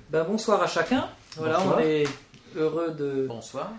Bonsoir à chacun. Voilà, Bonsoir. on est heureux de Bonsoir.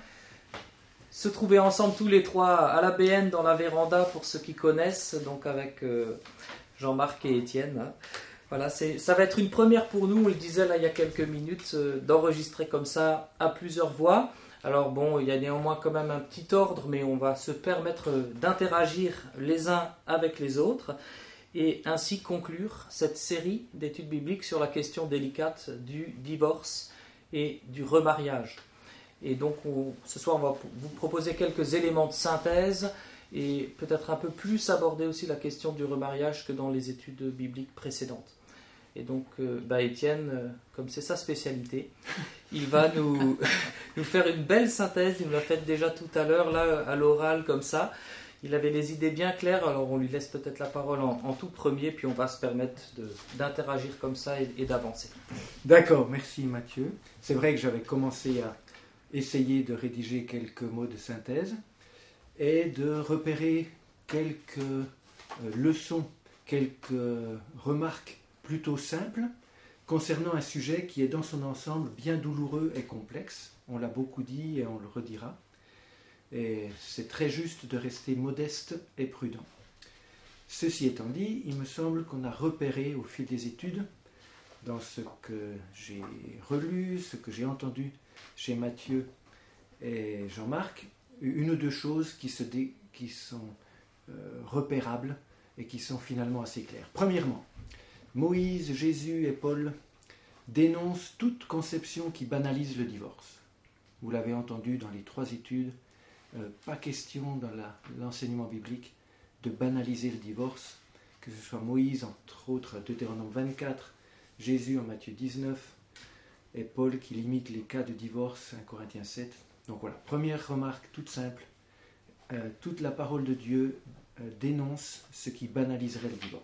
se trouver ensemble tous les trois à la BN dans la véranda pour ceux qui connaissent, donc avec Jean-Marc et Étienne. Hein. Voilà, ça va être une première pour nous, on le disait là il y a quelques minutes, d'enregistrer comme ça à plusieurs voix. Alors bon, il y a néanmoins quand même un petit ordre, mais on va se permettre d'interagir les uns avec les autres et ainsi conclure cette série d'études bibliques sur la question délicate du divorce et du remariage. Et donc ce soir, on va vous proposer quelques éléments de synthèse et peut-être un peu plus aborder aussi la question du remariage que dans les études bibliques précédentes. Et donc, Étienne, comme c'est sa spécialité, il va nous faire une belle synthèse. Il nous l'a faite déjà tout à l'heure, là, à l'oral, comme ça. Il avait les idées bien claires, alors on lui laisse peut-être la parole en tout premier, puis on va se permettre d'interagir comme ça et d'avancer. D'accord, merci Mathieu. C'est vrai que j'avais commencé à essayer de rédiger quelques mots de synthèse et de repérer quelques leçons, quelques remarques plutôt simple concernant un sujet qui est dans son ensemble bien douloureux et complexe. On l'a beaucoup dit et on le redira. Et c'est très juste de rester modeste et prudent. Ceci étant dit, il me semble qu'on a repéré au fil des études, dans ce que j'ai relu, ce que j'ai entendu chez Mathieu et Jean-Marc, une ou deux choses qui sont repérables et qui sont finalement assez claires. Premièrement, Moïse, Jésus et Paul dénoncent toute conception qui banalise le divorce. Vous l'avez entendu dans les trois études, pas question dans l'enseignement biblique de banaliser le divorce, que ce soit Moïse, entre autres, Deutéronome 24, Jésus en Matthieu 19, et Paul qui limite les cas de divorce, 1 Corinthiens 7. Donc voilà, première remarque toute simple, toute la parole de Dieu dénonce ce qui banaliserait le divorce.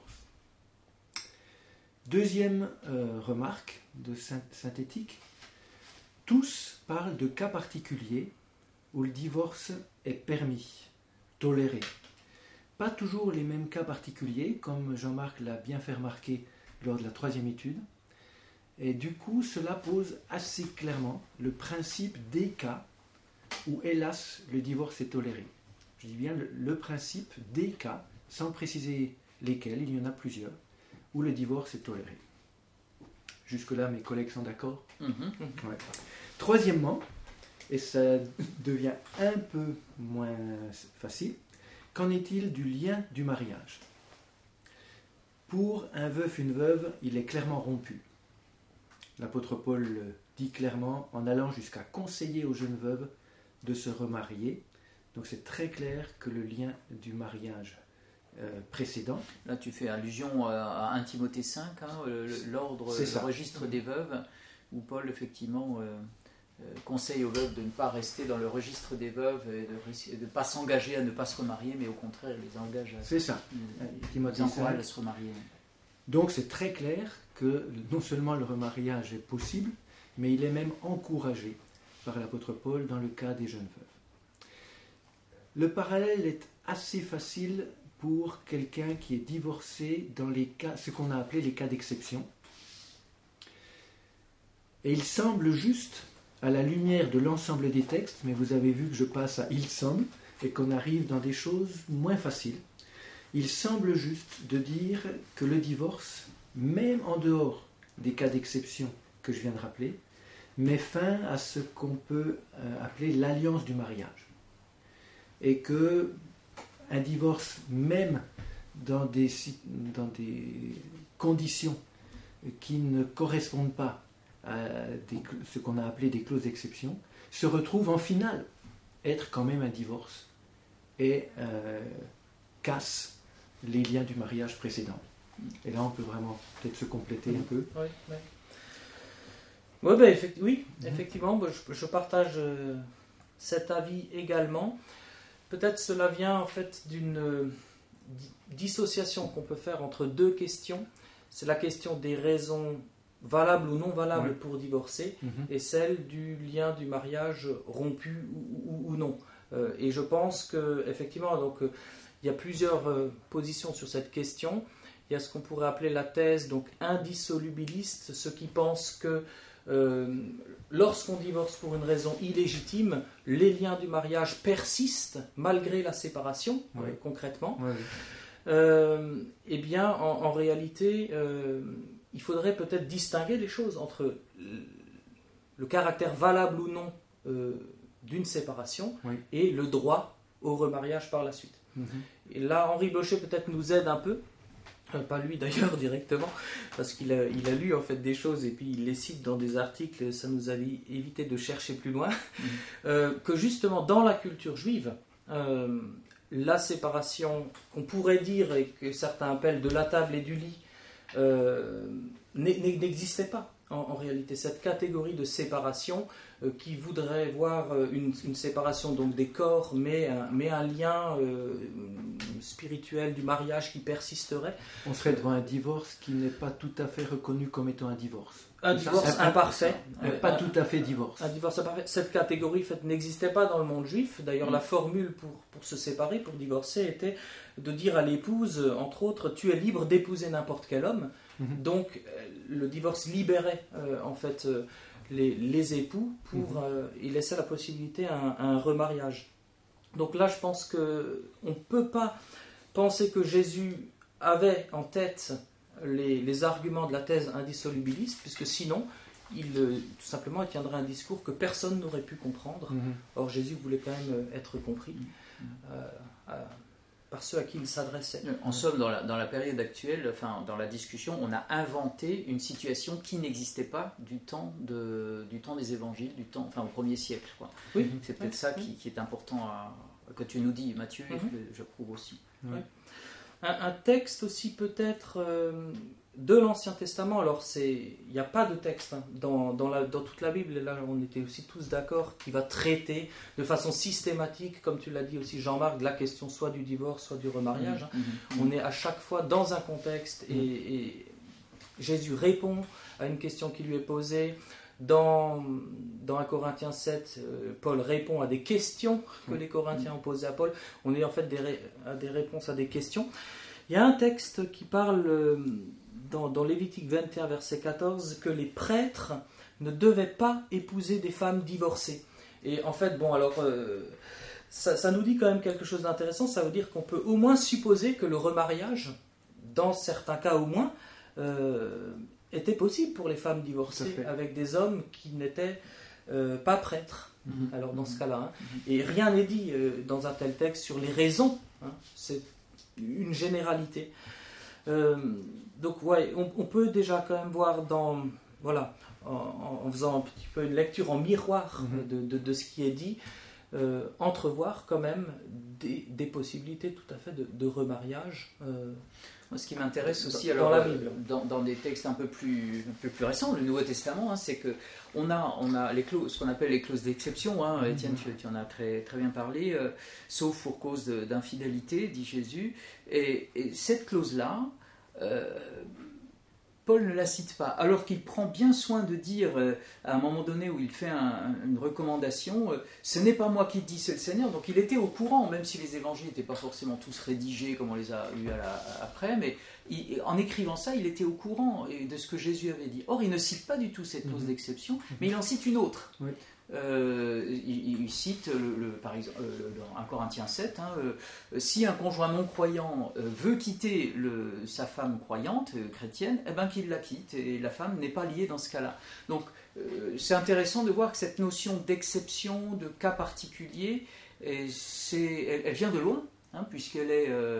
Deuxième remarque de synthétique, tous parlent de cas particuliers où le divorce est permis, toléré. Pas toujours les mêmes cas particuliers, comme Jean-Marc l'a bien fait remarquer lors de la troisième étude. Et du coup, cela pose assez clairement le principe des cas où, hélas, le divorce est toléré. Je dis bien le principe des cas, sans préciser lesquels, il y en a plusieurs, où le divorce est toléré. Jusque-là, mes collègues sont d'accord ? Ouais. Troisièmement, et ça devient un peu moins facile, qu'en est-il du lien du mariage ? Pour un veuf, une veuve, il est clairement rompu. L'apôtre Paul le dit clairement en allant jusqu'à conseiller aux jeunes veuves de se remarier. Donc c'est très clair que le lien du mariage précédent. Là, tu fais allusion à 1 Timothée 5, l'ordre, le registre des veuves, où Paul, effectivement, conseille aux veuves de ne pas rester dans le registre des veuves et de ne pas s'engager à ne pas se remarier, mais au contraire, il les engage Timothée les encourage à se remarier. Donc c'est très clair que non seulement le remariage est possible, mais il est même encouragé par l'apôtre Paul dans le cas des jeunes veuves. Le parallèle est assez facile pour quelqu'un qui est divorcé dans les cas, ce qu'on a appelé les cas d'exception. Et il semble juste, à la lumière de l'ensemble des textes, mais vous avez vu que je passe à « il semble » et qu'on arrive dans des choses moins faciles, il semble juste de dire que le divorce, même en dehors des cas d'exception que je viens de rappeler, met fin à ce qu'on peut appeler l'alliance du mariage. Et que un divorce, même dans des conditions qui ne correspondent pas à ce qu'on a appelé des clauses d'exception, se retrouve en finale être quand même un divorce et casse les liens du mariage précédent. Et là, on peut vraiment peut-être se compléter un peu. Oui, effectivement, je partage cet avis également. Peut-être cela vient en fait d'une dissociation qu'on peut faire entre deux questions. C'est la question des raisons valables ou non valables pour divorcer et celle du lien du mariage rompu ou non. Et je pense qu'effectivement, il y a plusieurs positions sur cette question. Il y a ce qu'on pourrait appeler la thèse indissolubiliste, ceux qui pensent que lorsqu'on divorce pour une raison illégitime, les liens du mariage persistent malgré la séparation, concrètement. Eh bien, en réalité, il faudrait peut-être distinguer les choses entre le caractère valable ou non d'une séparation et le droit au remariage par la suite. Et là, Henri Blocher peut-être nous aide un peu, pas lui d'ailleurs directement, parce qu'il a lu en fait des choses et puis il les cite dans des articles, ça nous a évité de chercher plus loin, que justement dans la culture juive, la séparation qu'on pourrait dire et que certains appellent de la table et du lit n'existait pas. En réalité, cette catégorie de séparation qui voudrait voir une séparation donc des corps, mais un lien spirituel du mariage qui persisterait. On serait devant un divorce qui n'est pas tout à fait reconnu comme étant un divorce. Un divorce imparfait. Pas tout à fait divorce. Un divorce imparfait. Cette catégorie en fait, n'existait pas dans le monde juif. D'ailleurs, la formule pour se séparer, pour divorcer, était de dire à l'épouse, entre autres, tu es libre d'épouser n'importe quel homme. Donc, le divorce libérait en fait les époux pour il laissait la possibilité à un remariage. Donc là, je pense que on ne peut pas penser que Jésus avait en tête les arguments de la thèse indissolubiliste, puisque sinon, tout simplement, il tiendrait un discours que personne n'aurait pu comprendre. Or, Jésus voulait quand même être compris par ceux à qui il s'adressait. En somme, dans la période actuelle, enfin, dans la discussion, on a inventé une situation qui n'existait pas du temps des évangiles, au 1er siècle. Quoi. Oui. C'est peut-être ça qui est important que tu nous dis, Mathieu, et que j'approuve aussi. Un texte aussi peut-être de l'Ancien Testament. Alors il n'y a pas de texte dans toute la Bible, et là on était aussi tous d'accord, qui va traiter de façon systématique, comme tu l'as dit aussi Jean-Marc, de la question soit du divorce, soit du remariage. On est à chaque fois dans un contexte et Jésus répond à une question qui lui est posée. Dans 1 Corinthiens 7, Paul répond à des questions que les Corinthiens ont posées à Paul. On est en fait à des réponses à des questions. Il y a un texte qui parle dans Lévitique 21, verset 14, que les prêtres ne devaient pas épouser des femmes divorcées. Et en fait, ça nous dit quand même quelque chose d'intéressant. Ça veut dire qu'on peut au moins supposer que le remariage, dans certains cas au moins, était possible pour les femmes divorcées avec des hommes qui n'étaient pas prêtres. Alors dans ce cas-là, et rien n'est dit dans un tel texte sur les raisons. C'est une généralité. Donc on peut déjà quand même voir en faisant un petit peu une lecture en miroir de ce qui est dit, entrevoir quand même des possibilités tout à fait de remariage. Moi, ce qui m'intéresse aussi dans la Bible. Dans des textes un peu plus récents, le Nouveau Testament, c'est que on a ce qu'on appelle les clauses d'exception. Étienne, tu en as très, très bien parlé, sauf pour cause d'infidélité, dit Jésus. Et cette clause-là, Paul ne la cite pas, alors qu'il prend bien soin de dire, à un moment donné où il fait une recommandation, ce n'est pas moi qui le dis, c'est le Seigneur. Donc il était au courant, même si les évangiles n'étaient pas forcément tous rédigés comme on les a eus après, mais en écrivant ça, il était au courant de ce que Jésus avait dit. Or, il ne cite pas du tout cette clause d'exception, mais il en cite une autre. Oui. Il cite par exemple dans 1 Corinthiens 7, si un conjoint non croyant veut quitter sa femme croyante, chrétienne, qu'il la quitte, et la femme n'est pas liée dans ce cas-là. Donc c'est intéressant de voir que cette notion d'exception, de cas particulier, elle vient de loin. Puisqu'elle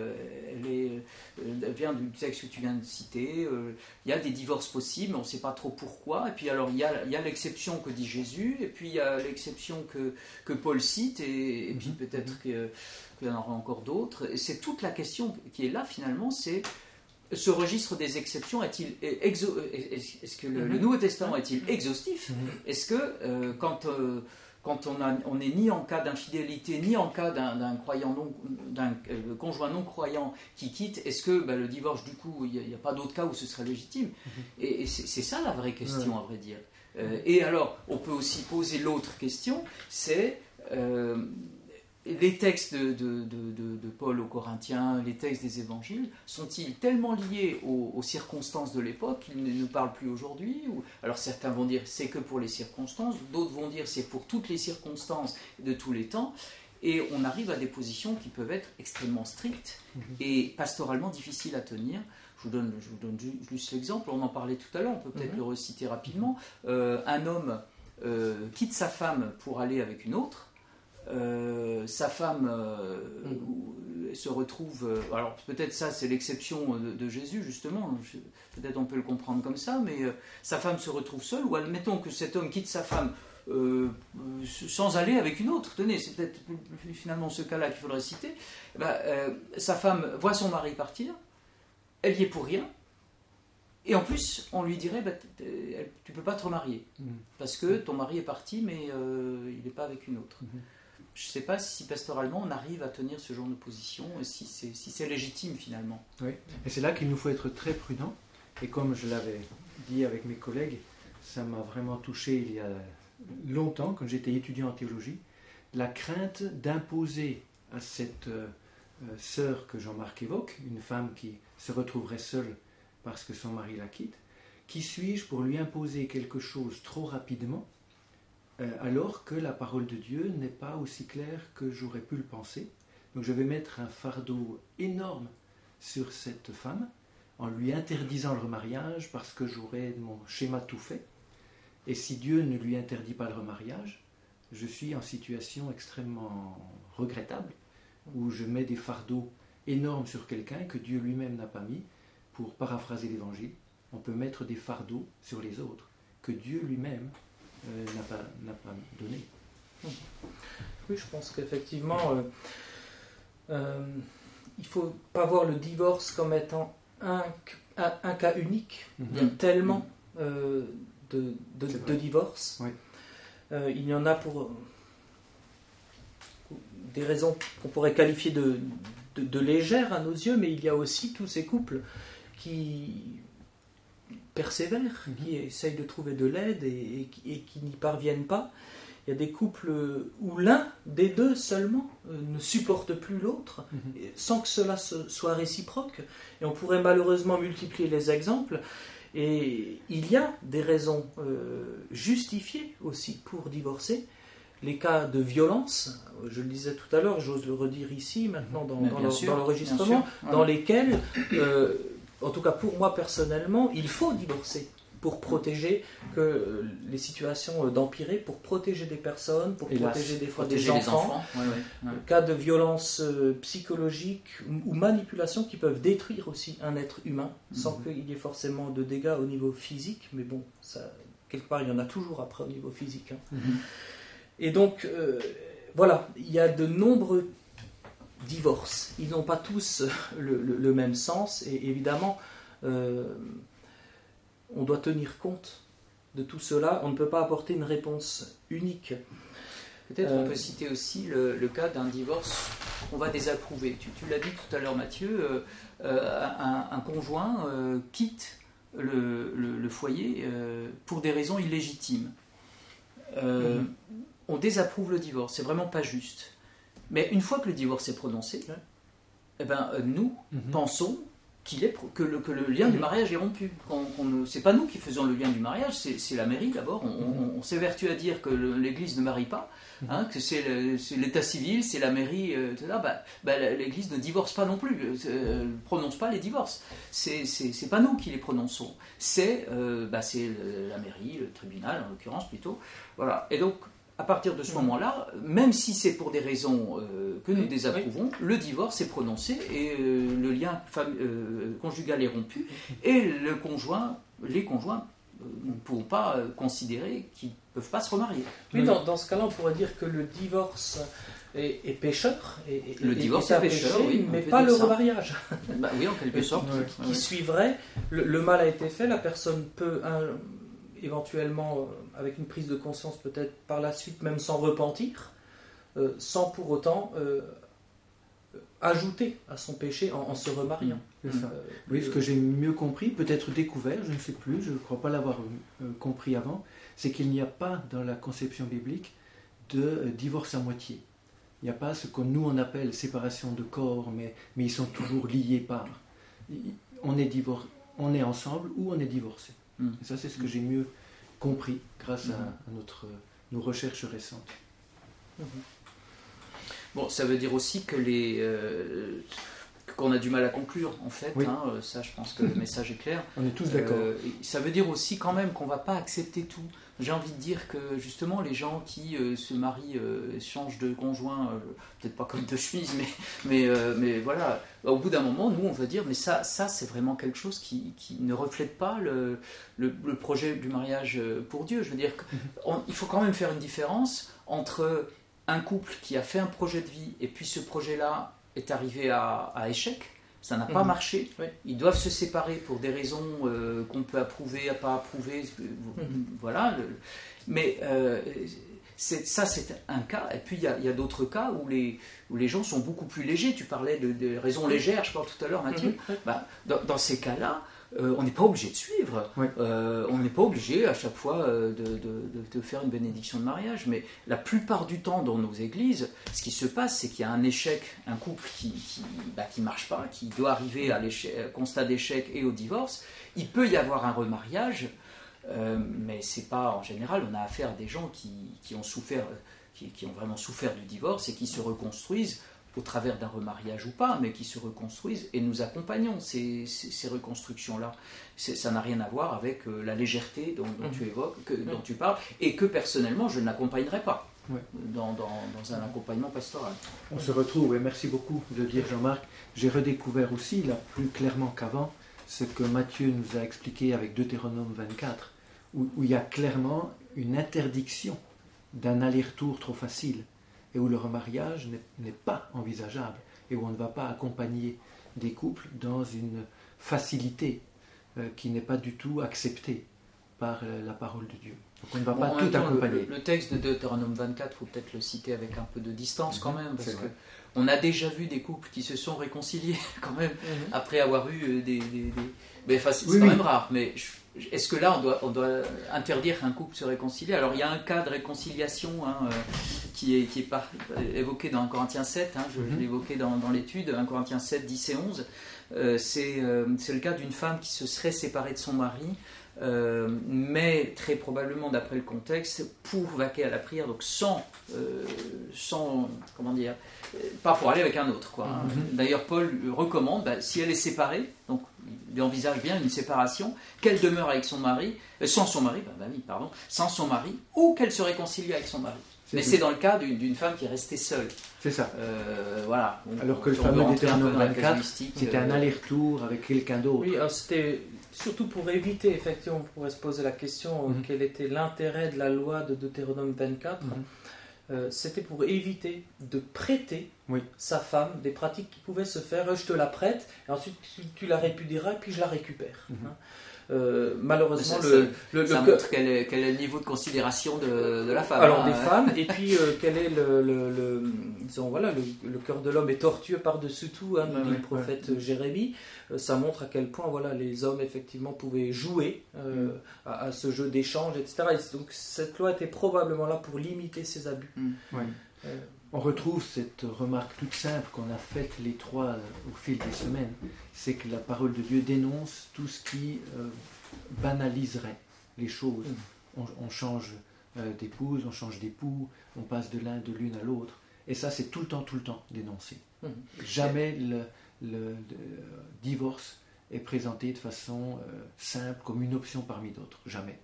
vient du texte que tu viens de citer. Il y a des divorces possibles, mais on ne sait pas trop pourquoi. Et puis alors il y a l'exception que dit Jésus, et puis il y a l'exception que Paul cite, et puis peut-être qu'il y en aura encore d'autres. Et c'est toute la question qui est là finalement, c'est ce registre des exceptions est-ce que le Nouveau Testament est-il exhaustif? Est-ce que quand on n'est ni en cas d'infidélité, ni en cas d'un conjoint non croyant qui quitte, est-ce que le divorce, du coup, il n'y a pas d'autre cas où ce serait légitime? Et c'est ça la vraie question, à vrai dire. Et alors, on peut aussi poser l'autre question, c'est les textes de Paul aux Corinthiens, les textes des évangiles, sont-ils tellement liés aux circonstances de l'époque qu'ils ne nous parlent plus aujourd'hui? Alors certains vont dire c'est que pour les circonstances, d'autres vont dire c'est pour toutes les circonstances de tous les temps, et on arrive à des positions qui peuvent être extrêmement strictes et pastoralement difficiles à tenir. Je vous donne juste l'exemple, on en parlait tout à l'heure, on peut peut-être le reciter rapidement. Un homme quitte sa femme pour aller avec une autre. Sa femme se retrouve, alors peut-être ça c'est l'exception de Jésus justement, peut-être on peut le comprendre comme ça, mais sa femme se retrouve seule, ou admettons que cet homme quitte sa femme sans aller avec une autre. Tenez, c'est peut-être finalement ce cas-là qu'il faudrait citer. Sa femme voit son mari partir, elle y est pour rien, et en plus on lui dirait tu peux pas te remarier parce que ton mari est parti mais il n'est pas avec une autre. Je ne sais pas si pastoralement on arrive à tenir ce genre de position, et si c'est légitime finalement. Oui, et c'est là qu'il nous faut être très prudent. Et comme je l'avais dit avec mes collègues, ça m'a vraiment touché il y a longtemps, quand j'étais étudiant en théologie, la crainte d'imposer à cette sœur que Jean-Marc évoque, une femme qui se retrouverait seule parce que son mari la quitte, qui suis-je pour lui imposer quelque chose trop rapidement, alors que la parole de Dieu n'est pas aussi claire que j'aurais pu le penser. Donc je vais mettre un fardeau énorme sur cette femme en lui interdisant le remariage parce que j'aurai mon schéma tout fait. Et si Dieu ne lui interdit pas le remariage, je suis en situation extrêmement regrettable où je mets des fardeaux énormes sur quelqu'un que Dieu lui-même n'a pas mis. Pour paraphraser l'Évangile, on peut mettre des fardeaux sur les autres que Dieu lui-même n'a pas donné. Oui, je pense qu'effectivement, il ne faut pas voir le divorce comme étant un cas unique. Il y a tellement de divorces. Oui. Il y en a pour des raisons qu'on pourrait qualifier de légères à nos yeux, mais il y a aussi tous ces couples qui persévèrent, qui essayent de trouver de l'aide et qui n'y parviennent pas. Il y a des couples où l'un des deux seulement ne supporte plus l'autre, sans que cela soit réciproque. Et on pourrait malheureusement multiplier les exemples. Et il y a des raisons justifiées aussi pour divorcer. Les cas de violence, je le disais tout à l'heure, j'ose le redire ici, maintenant dans l'enregistrement, dans lesquels, en tout cas pour moi personnellement, il faut divorcer pour protéger les situations d'empirer, pour protéger des personnes, pour protéger des fois des enfants. Cas de violence psychologique ou manipulation qui peuvent détruire aussi un être humain, sans qu'il y ait forcément de dégâts au niveau physique, mais bon, ça, quelque part il y en a toujours après au niveau physique. Et donc, voilà, il y a de nombreux divorces. Ils n'ont pas tous le même sens, et évidemment, on doit tenir compte de tout cela. On ne peut pas apporter une réponse unique. Peut-être on peut citer aussi le cas d'un divorce qu'on va désapprouver. Tu l'as dit tout à l'heure, Mathieu, un conjoint quitte le foyer pour des raisons illégitimes. On désapprouve le divorce, c'est vraiment pas juste. Mais une fois que le divorce est prononcé, nous pensons que le lien du mariage est rompu. C'est pas nous qui faisons le lien du mariage, c'est la mairie d'abord. On s'évertue à dire que l'Église ne marie pas, que c'est l'état civil, c'est la mairie, etc. L'Église ne divorce pas non plus, ne prononce pas les divorces. C'est pas nous qui les prononçons, c'est la mairie, le tribunal en l'occurrence plutôt. Voilà. Et donc, à partir de ce moment-là, même si c'est pour des raisons que nous désapprouvons, le divorce est prononcé et le lien conjugal est rompu, et les conjoints ne pourront pas considérer qu'ils ne peuvent pas se remarier. Oui, dans ce cas-là, on pourrait dire que le divorce est pécheur, le divorce est pécheur, péché, mais pas le remariage. Oui, en quelque sorte. Qui suivrait, le mal a été fait, la personne peut éventuellement, avec une prise de conscience peut-être par la suite, même s'en repentir, sans pour autant ajouter à son péché en se remariant. Oui, ce que j'ai mieux compris, peut-être découvert, je ne sais plus, je ne crois pas l'avoir compris avant, c'est qu'il n'y a pas dans la conception biblique de divorce à moitié. Il n'y a pas ce que nous on appelle séparation de corps, mais ils sont toujours liés par. On est ensemble ou on est divorcé. Et ça, c'est ce que j'ai mieux compris grâce à nos recherches récentes. Bon, ça veut dire aussi que qu'on a du mal à conclure, en fait. Oui. Ça, je pense que le message est clair. On est tous d'accord. Ça veut dire aussi quand même qu'on ne va pas accepter tout. J'ai envie de dire que justement les gens qui se marient, changent de conjoint, peut-être pas comme de chemise, mais voilà, au bout d'un moment, nous on va dire, mais ça c'est vraiment quelque chose qui ne reflète pas le projet du mariage pour Dieu. Je veux dire, il faut quand même faire une différence entre un couple qui a fait un projet de vie et puis ce projet-là est arrivé à échec. Ça n'a pas marché. Oui. Ils doivent se séparer pour des raisons qu'on peut approuver, pas approuver. Voilà. Mais ça, c'est un cas. Et puis, il y a d'autres cas où les gens sont beaucoup plus légers. Tu parlais de raisons légères, je parle tout à l'heure, Mathieu. Dans ces cas-là, on n'est pas obligé de suivre. Oui. On n'est pas obligé à chaque fois de faire une bénédiction de mariage. Mais la plupart du temps dans nos églises, ce qui se passe, c'est qu'il y a un échec, un couple qui marche pas, qui doit arriver à constat d'échec et au divorce. Il peut y avoir un remariage, mais c'est pas en général. On a affaire à des gens qui ont souffert, qui ont vraiment souffert du divorce et qui se reconstruisent au travers d'un remariage ou pas, mais qui se reconstruisent, et nous accompagnons ces reconstructions-là. Ça n'a rien à voir avec la légèreté dont tu évoques, dont tu parles, et que personnellement je n'accompagnerai pas dans un accompagnement pastoral. On se retrouve, et merci beaucoup de le dire Jean-Marc. J'ai redécouvert aussi, là, plus clairement qu'avant, ce que Matthieu nous a expliqué avec Deutéronome 24, où il y a clairement une interdiction d'un aller-retour trop facile, et où le remariage n'est pas envisageable, et où on ne va pas accompagner des couples dans une facilité qui n'est pas du tout acceptée par la parole de Dieu. Donc on ne va pas tout accompagner. Le texte de Deutéronome 24, il faut peut-être le citer avec un peu de distance quand même, parce qu'on a déjà vu des couples qui se sont réconciliés quand même, après avoir eu des... Mais c'est quand même rare, mais... Est-ce que là, on doit interdire qu'un couple se réconcilie? Alors, il y a un cas de réconciliation qui est évoqué dans 1 Corinthiens 7, je l'ai évoqué dans l'étude, 1 Corinthiens 7, 10 et 11. C'est le cas d'une femme qui se serait séparée de son mari, mais très probablement, d'après le contexte, pour vaquer à la prière, donc sans comment dire, pas pour aller avec un autre, quoi. D'ailleurs, Paul recommande, si elle est séparée, donc il envisage bien une séparation, qu'elle demeure avec son mari, sans son mari, sans son mari, ou qu'elle se réconcilie avec son mari. Mais c'est dans le cas d'une femme qui est restée seule. C'est ça. Voilà. Alors que le fameux Deutéronome 24, c'était un aller-retour avec quelqu'un d'autre. Oui, alors c'était surtout pour éviter, effectivement, on pourrait se poser la question, quel était l'intérêt de la loi de Deutéronome 24. C'était pour éviter de prêter sa femme des pratiques qui pouvaient se faire. Je te la prête, et ensuite tu la répudieras, et puis je la récupère. Malheureusement, ça montre quel est le niveau de considération de la femme. Alors des femmes, et puis quel est disons, voilà, le cœur de l'homme est tortueux par-dessus tout, nous dit le prophète Jérémie. Ça montre à quel point les hommes effectivement pouvaient jouer à ce jeu d'échange, etc. Et donc cette loi était probablement là pour limiter ces abus. On retrouve cette remarque toute simple qu'on a faite les trois au fil des semaines, c'est que la parole de Dieu dénonce tout ce qui banaliserait les choses. On change d'épouse, on change d'époux, on passe de l'une à l'autre, et ça c'est tout le temps dénoncé. Jamais le divorce est présenté de façon simple comme une option parmi d'autres, jamais.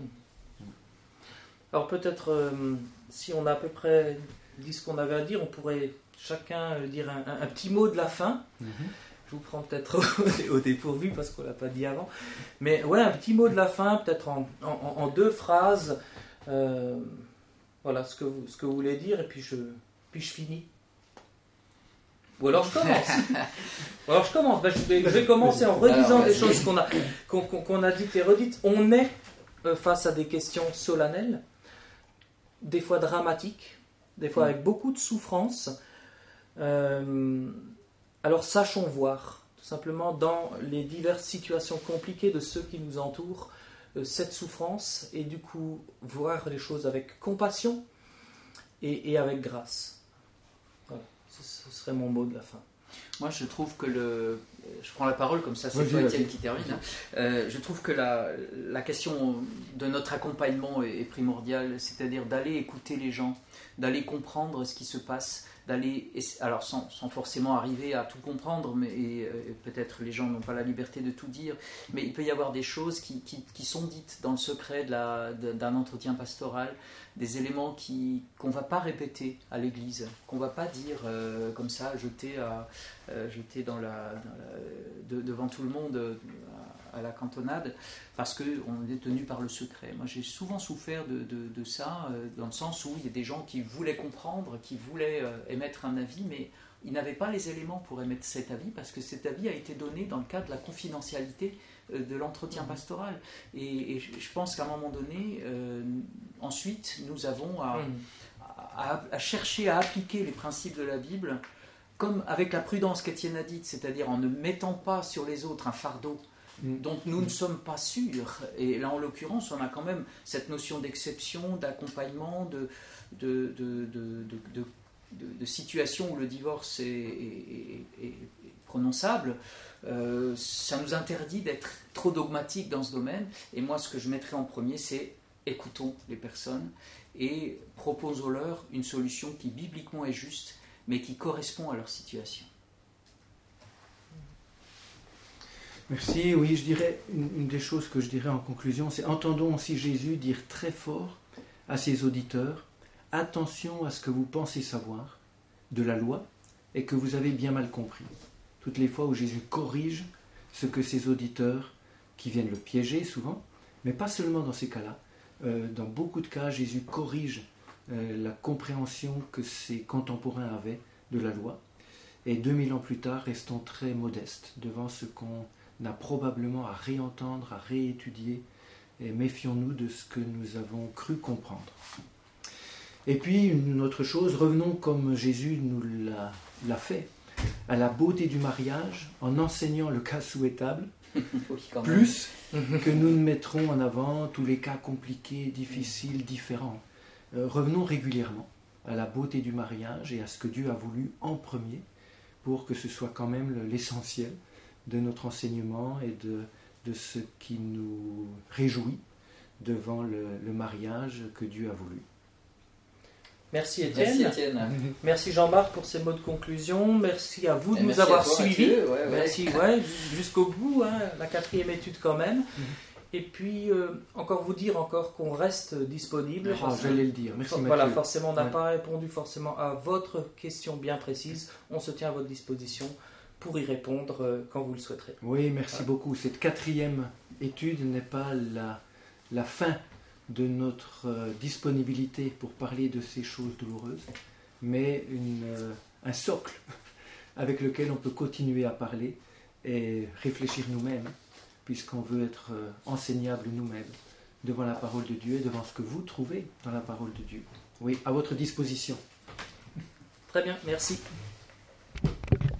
Alors peut-être si on a à peu près dit ce qu'on avait à dire, on pourrait chacun dire un petit mot de la fin. Je vous prends peut-être au dépourvu parce qu'on ne l'a pas dit avant, mais un petit mot de la fin, peut-être en 2 phrases. Voilà ce que vous voulez dire, et puis je finis. Ou alors je commence. Je vais commencer en redisant des choses qu'on a dites et redites. On est face à des questions solennelles, des fois dramatiques, des fois avec beaucoup de souffrance. Alors sachons voir, tout simplement, dans les diverses situations compliquées de ceux qui nous entourent, cette souffrance, et du coup voir les choses avec compassion et avec grâce. Ce serait mon mot de la fin. Moi, je trouve que je prends la parole comme ça, c'est toi, Étienne, qui termine. Je trouve que la question de notre accompagnement est primordiale, c'est-à-dire d'aller écouter les gens, d'aller comprendre ce qui se passe, alors sans forcément arriver à tout comprendre, mais peut-être les gens n'ont pas la liberté de tout dire, mais il peut y avoir des choses qui sont dites dans le secret d'un entretien pastoral, des éléments qu'on ne va pas répéter à l'église, qu'on ne va pas dire comme ça, jeter devant tout le monde à la cantonade, parce qu'on est tenu par le secret. Moi, j'ai souvent souffert de ça, dans le sens où il y a des gens qui voulaient comprendre, qui voulaient émettre un avis, mais ils n'avaient pas les éléments pour émettre cet avis, parce que cet avis a été donné dans le cadre de la confidentialité de l'entretien pastoral. Et je pense qu'à un moment donné, ensuite, nous avons à chercher à appliquer les principes de la Bible, comme avec la prudence qu'Étienne a dite, c'est-à-dire en ne mettant pas sur les autres un fardeau dont nous ne sommes pas sûrs. Et là, en l'occurrence, on a quand même cette notion d'exception, d'accompagnement, de situation où le divorce est prononçable. Ça nous interdit d'être trop dogmatiques dans ce domaine. Et moi, ce que je mettrais en premier, c'est écoutons les personnes et proposons-leur une solution qui bibliquement est juste, mais qui correspond à leur situation. Merci. Oui, je dirais, une des choses que je dirais en conclusion, c'est entendons aussi Jésus dire très fort à ses auditeurs, attention à ce que vous pensez savoir de la loi et que vous avez bien mal compris. Toutes les fois où Jésus corrige ce que ses auditeurs, qui viennent le piéger souvent, mais pas seulement dans ces cas-là, dans beaucoup de cas, Jésus corrige la compréhension que ses contemporains avaient de la loi. Et 2000 ans plus tard, restons très modestes devant ce qu'on a probablement à réentendre, à réétudier, et méfions-nous de ce que nous avons cru comprendre. Et puis, une autre chose, revenons comme Jésus nous l'a fait, à la beauté du mariage, en enseignant le cas souhaitable, plus que nous ne mettrons en avant tous les cas compliqués, difficiles, différents. Revenons régulièrement à la beauté du mariage et à ce que Dieu a voulu en premier, pour que ce soit quand même l'essentiel de notre enseignement et de ce qui nous réjouit devant le mariage que Dieu a voulu. Merci Étienne. Merci Étienne. Merci Jean-Marc pour ces mots de conclusion. Merci à vous de nous avoir suivis. Merci jusqu'au bout, la 4e étude quand même. Et puis, vous dire qu'on reste disponible. J'allais le dire. Merci Mathieu. Voilà, forcément, on n'a pas répondu forcément à votre question bien précise. On se tient à votre disposition pour y répondre quand vous le souhaiterez. Oui, merci beaucoup. Cette 4e étude n'est pas la fin de notre disponibilité pour parler de ces choses douloureuses, mais un socle avec lequel on peut continuer à parler et réfléchir nous-mêmes, puisqu'on veut être enseignables nous-mêmes devant la parole de Dieu et devant ce que vous trouvez dans la parole de Dieu. Oui, à votre disposition. Très bien, merci.